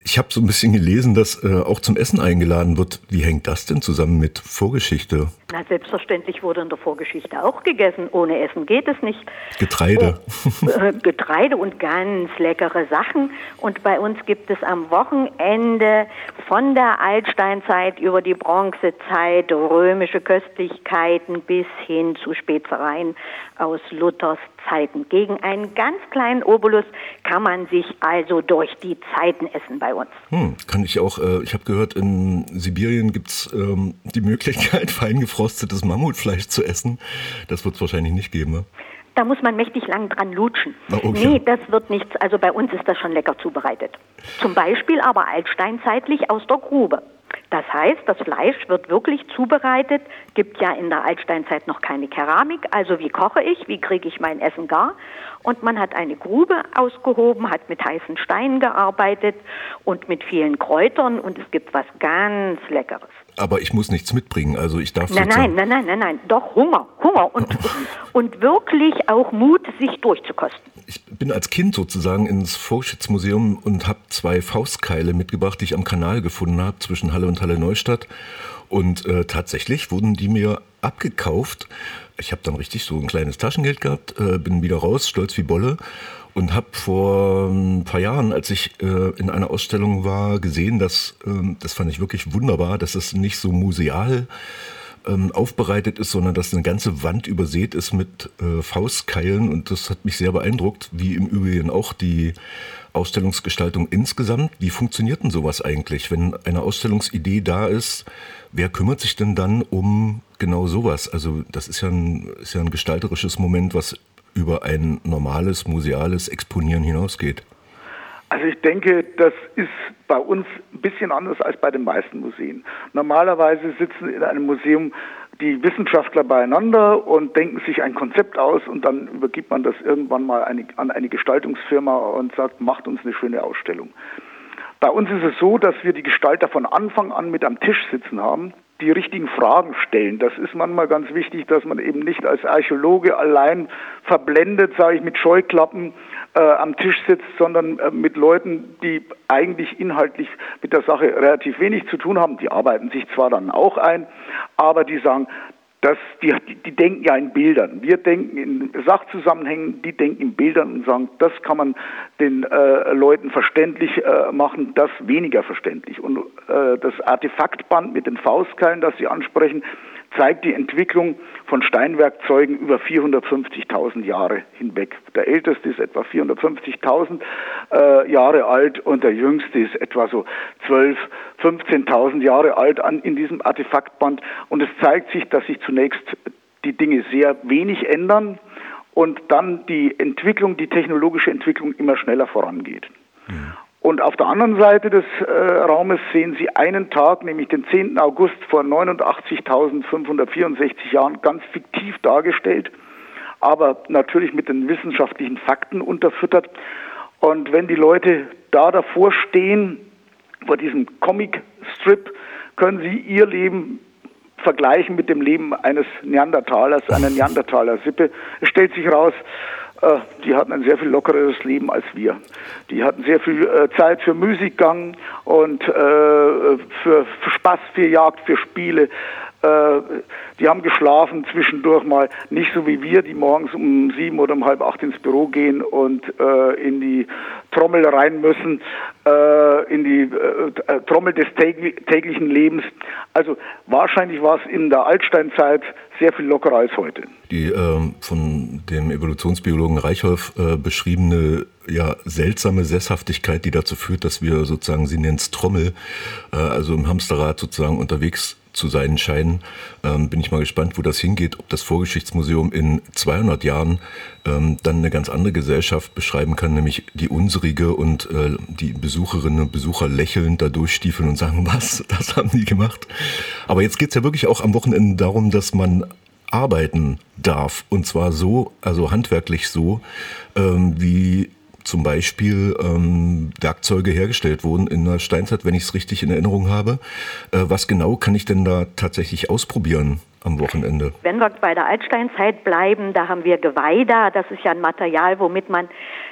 Ich habe so ein bisschen gelesen, dass auch zum Essen eingeladen wird. Wie hängt das denn zusammen mit Vorgeschichte? Na, selbstverständlich wurde in der Vorgeschichte auch gegessen. Ohne Essen geht es nicht. Getreide. Getreide und ganz leckere Sachen. Und bei uns gibt es am Wochenende von der Altsteinzeit über die Bronzezeit römische Köstlichkeiten bis hin zu Spezereien aus Luthers Zeiten. Gegen einen ganz kleinen Obolus kann man sich also durch die Zeiten essen bei uns. Kann ich auch. Ich habe gehört, in Sibirien gibt's die Möglichkeit, feingefrostetes Mammutfleisch zu essen. Das wird es wahrscheinlich nicht geben, ne? Da muss man mächtig lang dran lutschen. Okay. Nee, das wird nichts. Also bei uns ist das schon lecker zubereitet. Zum Beispiel aber altsteinzeitlich aus der Grube. Das heißt, das Fleisch wird wirklich zubereitet, gibt ja in der Altsteinzeit noch keine Keramik, also wie koche ich, wie kriege ich mein Essen gar? Und man hat eine Grube ausgehoben, hat mit heißen Steinen gearbeitet und mit vielen Kräutern und es gibt was ganz Leckeres. Aber ich muss nichts mitbringen, also ich darf Nein, doch Hunger und wirklich auch Mut, sich durchzukosten. Ich bin als Kind sozusagen ins Vorgeschichtsmuseum und habe 2 Faustkeile mitgebracht, die ich am Kanal gefunden habe, zwischen Halle und Halle Neustadt. Und tatsächlich wurden die mir abgekauft. Ich habe dann richtig so ein kleines Taschengeld gehabt, bin wieder raus, stolz wie Bolle. Und habe vor ein paar Jahren, als ich in einer Ausstellung war, gesehen, das fand ich wirklich wunderbar, dass es nicht so museal aufbereitet ist, sondern dass eine ganze Wand übersät ist mit Faustkeilen. Und das hat mich sehr beeindruckt, wie im Übrigen auch die Ausstellungsgestaltung insgesamt. Wie funktioniert denn sowas eigentlich, wenn eine Ausstellungsidee da ist? Wer kümmert sich denn dann um genau sowas? Also das ist ja ein gestalterisches Moment, was über ein normales museales Exponieren hinausgeht. Also ich denke, das ist bei uns ein bisschen anders als bei den meisten Museen. Normalerweise sitzen in einem Museum die Wissenschaftler beieinander und denken sich ein Konzept aus und dann übergibt man das irgendwann mal an eine Gestaltungsfirma und sagt, macht uns eine schöne Ausstellung. Bei uns ist es so, dass wir die Gestalter von Anfang an mit am Tisch sitzen haben, die richtigen Fragen stellen. Das ist manchmal ganz wichtig, dass man eben nicht als Archäologe allein verblendet, sage ich, mit Scheuklappen am Tisch sitzt, sondern mit Leuten, die eigentlich inhaltlich mit der Sache relativ wenig zu tun haben. Die arbeiten sich zwar dann auch ein, aber die sagen, die denken ja in Bildern. Wir denken in Sachzusammenhängen, die denken in Bildern und sagen, das kann man den Leuten verständlich machen, das weniger verständlich. Und das Artefaktband mit den Faustkeilen, das Sie ansprechen, zeigt die Entwicklung von Steinwerkzeugen über 450.000 Jahre hinweg. Der älteste ist etwa 450.000 Jahre alt und der jüngste ist etwa so 12.000, 15.000 Jahre alt in diesem Artefaktband. Und es zeigt sich, dass sich zunächst die Dinge sehr wenig ändern und dann die technologische Entwicklung immer schneller vorangeht. Mhm. Und auf der anderen Seite des Raumes sehen Sie einen Tag, nämlich den 10. August vor 89.564 Jahren, ganz fiktiv dargestellt, aber natürlich mit den wissenschaftlichen Fakten unterfüttert. Und wenn die Leute da davor stehen, vor diesem Comic-Strip, können sie ihr Leben vergleichen mit dem Leben eines Neandertalers, einer Neandertaler-Sippe. Es stellt sich raus, die hatten ein sehr viel lockeres Leben als wir. Die hatten sehr viel Zeit für Müßiggang und für Spaß, für Jagd, für Spiele. Die haben geschlafen zwischendurch mal, nicht so wie wir, die morgens um 7 oder um halb 8 ins Büro gehen und in die Trommel rein müssen, in die Trommel des täglichen Lebens. Also wahrscheinlich war es in der Altsteinzeit sehr viel lockerer als heute. Die von dem Evolutionsbiologen Reichholf beschriebene seltsame Sesshaftigkeit, die dazu führt, dass wir sozusagen, sie nennt es Trommel, also im Hamsterrad sozusagen unterwegs zu sein scheinen. Bin ich mal gespannt, wo das hingeht, ob das Vorgeschichtsmuseum in 200 Jahren dann eine ganz andere Gesellschaft beschreiben kann, nämlich die unsrige, und die Besucherinnen und Besucher lächelnd da durchstiefeln und sagen, was, das haben die gemacht. Aber jetzt geht's ja wirklich auch am Wochenende darum, dass man arbeiten darf, und zwar so, also handwerklich so, wie zum Beispiel Werkzeuge hergestellt wurden in der Steinzeit, wenn ich es richtig in Erinnerung habe. Was genau kann ich denn da tatsächlich ausprobieren am Wochenende? Wenn wir bei der Altsteinzeit bleiben, da haben wir Geweider. Das ist ja ein Material, womit man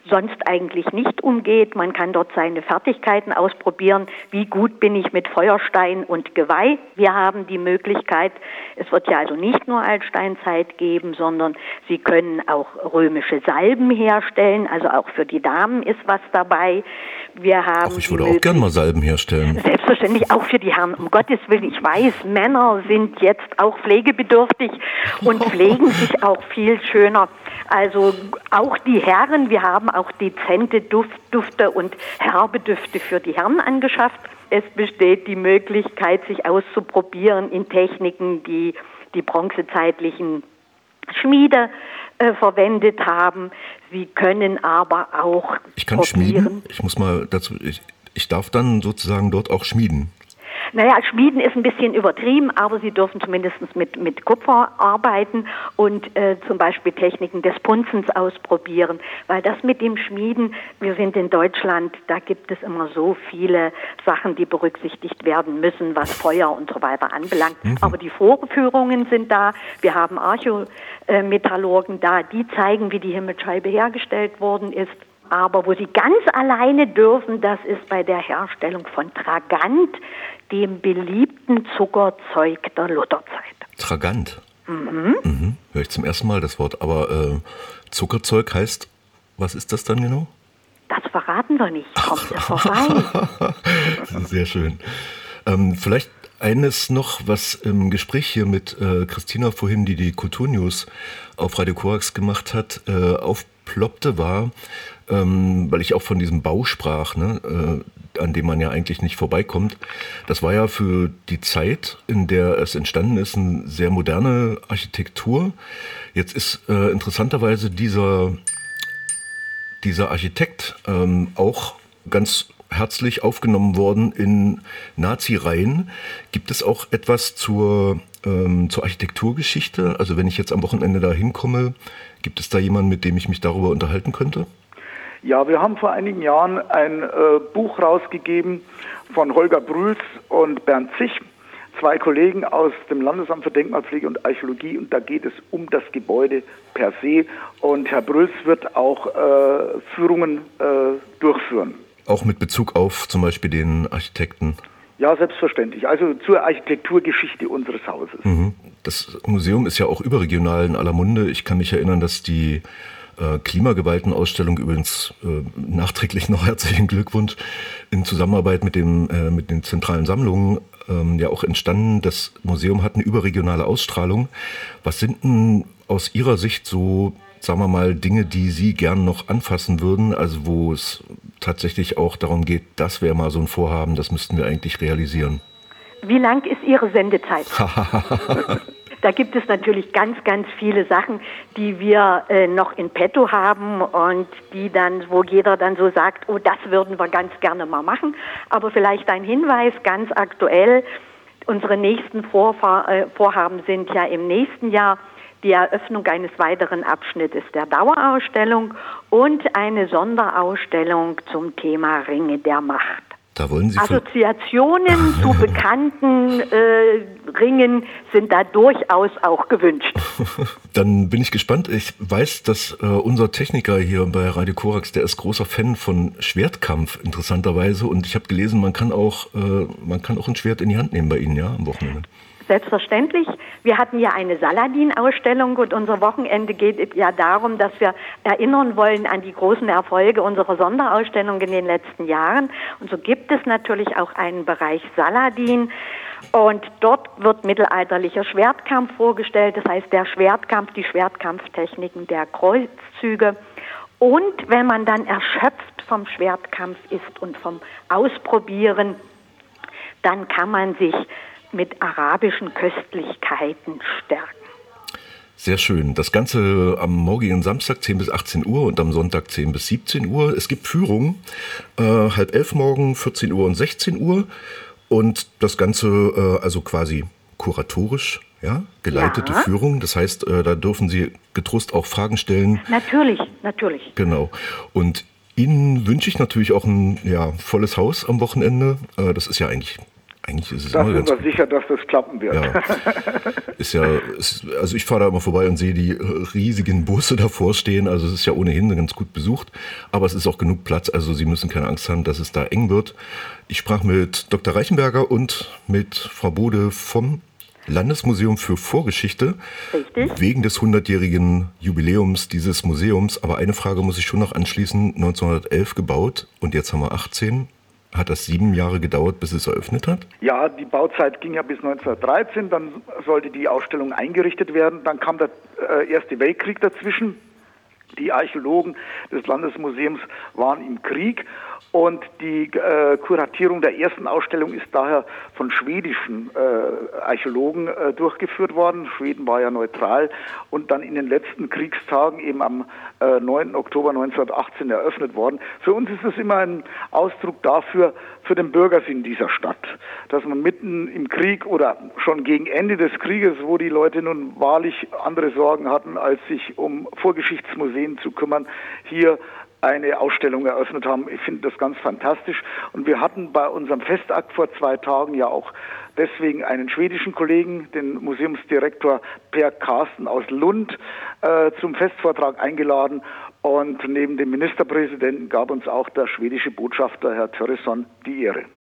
sonst eigentlich nicht umgeht. Man kann dort seine Fertigkeiten ausprobieren. Wie gut bin ich mit Feuerstein und Geweih? Wir haben die Möglichkeit, es wird ja also nicht nur Altsteinzeit geben, sondern Sie können auch römische Salben herstellen. Also auch für die Damen ist was dabei. Wir haben ich würde auch gerne mal Salben herstellen. Selbstverständlich auch für die Herren. Um Gottes Willen, ich weiß, Männer sind jetzt auch pflegebedürftig und pflegen sich auch viel schöner. Also auch die Herren, wir haben auch dezente Dufte und herbe Düfte für die Herren angeschafft. Es besteht die Möglichkeit, sich auszuprobieren in Techniken, die die bronzezeitlichen Schmiede verwendet haben. Sie können aber auch Ich kann schmieden. Ich muss mal dazu, ich darf dann sozusagen dort auch schmieden. Naja, Schmieden ist ein bisschen übertrieben, aber Sie dürfen zumindest mit Kupfer arbeiten und zum Beispiel Techniken des Punzens ausprobieren, weil das mit dem Schmieden, wir sind in Deutschland, da gibt es immer so viele Sachen, die berücksichtigt werden müssen, was Feuer und so weiter anbelangt. Aber die Vorführungen sind da, wir haben Archometallurgen da, die zeigen, wie die Himmelsscheibe hergestellt worden ist. Aber wo Sie ganz alleine dürfen, das ist bei der Herstellung von Tragant, dem beliebten Zuckerzeug der Lutherzeit. Tragant? Höre ich zum ersten Mal das Wort. Aber Zuckerzeug heißt, was ist das dann genau? Das verraten wir nicht. Kommt ja vorbei. Sehr schön. Vielleicht eines noch, was im Gespräch hier mit Christina vorhin, die Kulturnews auf Radio Korax gemacht hat, aufploppte, war, weil ich auch von diesem Bau sprach, ne, an dem man ja eigentlich nicht vorbeikommt. Das war ja für die Zeit, in der es entstanden ist, eine sehr moderne Architektur. Jetzt ist interessanterweise dieser Architekt auch ganz herzlich aufgenommen worden in Nazi-Reihen. Gibt es auch etwas zur Architekturgeschichte? Also wenn ich jetzt am Wochenende da hinkomme, gibt es da jemanden, mit dem ich mich darüber unterhalten könnte? Ja, wir haben vor einigen Jahren ein Buch rausgegeben von Holger Brüls und Bernd Zich, zwei Kollegen aus dem Landesamt für Denkmalpflege und Archäologie, und da geht es um das Gebäude per se, und Herr Brüls wird auch Führungen durchführen. Auch mit Bezug auf zum Beispiel den Architekten? Ja, selbstverständlich. Also zur Architekturgeschichte unseres Hauses. Das Museum ist ja auch überregional in aller Munde. Ich kann mich erinnern, dass die Klimagewaltenausstellung, übrigens nachträglich noch herzlichen Glückwunsch, in Zusammenarbeit mit den zentralen Sammlungen ja auch entstanden. Das Museum hat eine überregionale Ausstrahlung. Was sind denn aus Ihrer Sicht so, sagen wir mal, Dinge, die Sie gern noch anfassen würden, also wo es tatsächlich auch darum geht, das wäre mal so ein Vorhaben, das müssten wir eigentlich realisieren? Wie lang ist Ihre Sendezeit? Da gibt es natürlich ganz, ganz viele Sachen, die wir noch in petto haben und die dann, wo jeder dann so sagt, oh, das würden wir ganz gerne mal machen. Aber vielleicht ein Hinweis, ganz aktuell, unsere nächsten Vorhaben sind ja im nächsten Jahr die Eröffnung eines weiteren Abschnittes der Dauerausstellung und eine Sonderausstellung zum Thema Ringe der Macht. Da wollen Sie Assoziationen zu bekannten Ringen sind da durchaus auch gewünscht. Dann bin ich gespannt. Ich weiß, dass unser Techniker hier bei Radio Korax, der ist großer Fan von Schwertkampf, interessanterweise. Und ich habe gelesen, man kann auch ein Schwert in die Hand nehmen bei Ihnen, ja, am Wochenende. Selbstverständlich. Wir hatten ja eine Saladin-Ausstellung und unser Wochenende geht ja darum, dass wir erinnern wollen an die großen Erfolge unserer Sonderausstellung in den letzten Jahren. Und so gibt es natürlich auch einen Bereich Saladin. Und dort wird mittelalterlicher Schwertkampf vorgestellt. Das heißt, der Schwertkampf, die Schwertkampftechniken der Kreuzzüge. Und wenn man dann erschöpft vom Schwertkampf ist und vom Ausprobieren, dann kann man sich mit arabischen Köstlichkeiten stärken. Sehr schön. Das Ganze am morgigen Samstag 10 bis 18 Uhr und am Sonntag 10 bis 17 Uhr. Es gibt Führungen, 10:30 morgen, 14 Uhr und 16 Uhr. Und das Ganze also quasi kuratorisch, ja, geleitete Führung. Das heißt, da dürfen Sie getrost auch Fragen stellen. Natürlich. Genau. Und Ihnen wünsche ich natürlich auch ein volles Haus am Wochenende. Das ist ja eigentlich Eigentlich ist es Da immer sind ganz wir sicher, dass das klappen wird. Ja. Also ich fahre da immer vorbei und sehe die riesigen Busse davor stehen. Also es ist ja ohnehin ganz gut besucht, aber es ist auch genug Platz. Also Sie müssen keine Angst haben, dass es da eng wird. Ich sprach mit Dr. Reichenberger und mit Frau Bode vom Landesmuseum für Vorgeschichte. Richtig. Wegen des 100-jährigen Jubiläums dieses Museums. Aber eine Frage muss ich schon noch anschließen. 1911 gebaut und jetzt haben wir 18. Hat das 7 Jahre gedauert, bis es eröffnet hat? Ja, die Bauzeit ging ja bis 1913, dann sollte die Ausstellung eingerichtet werden. Dann kam der Erste Weltkrieg dazwischen. Die Archäologen des Landesmuseums waren im Krieg und die Kuratierung der ersten Ausstellung ist daher von schwedischen Archäologen durchgeführt worden. Schweden war ja neutral und dann in den letzten Kriegstagen eben am 9. Oktober 1918 eröffnet worden. Für uns ist es immer ein Ausdruck dafür, für den Bürgersinn dieser Stadt, dass man mitten im Krieg oder schon gegen Ende des Krieges, wo die Leute nun wahrlich andere Sorgen hatten, als sich um Vorgeschichtsmuseen zu kümmern, hier eine Ausstellung eröffnet haben. Ich finde das ganz fantastisch. Und wir hatten bei unserem Festakt vor 2 Tagen ja auch deswegen einen schwedischen Kollegen, den Museumsdirektor Per Karsten aus Lund, zum Festvortrag eingeladen. Und neben dem Ministerpräsidenten gab uns auch der schwedische Botschafter, Herr Töresson, die Ehre.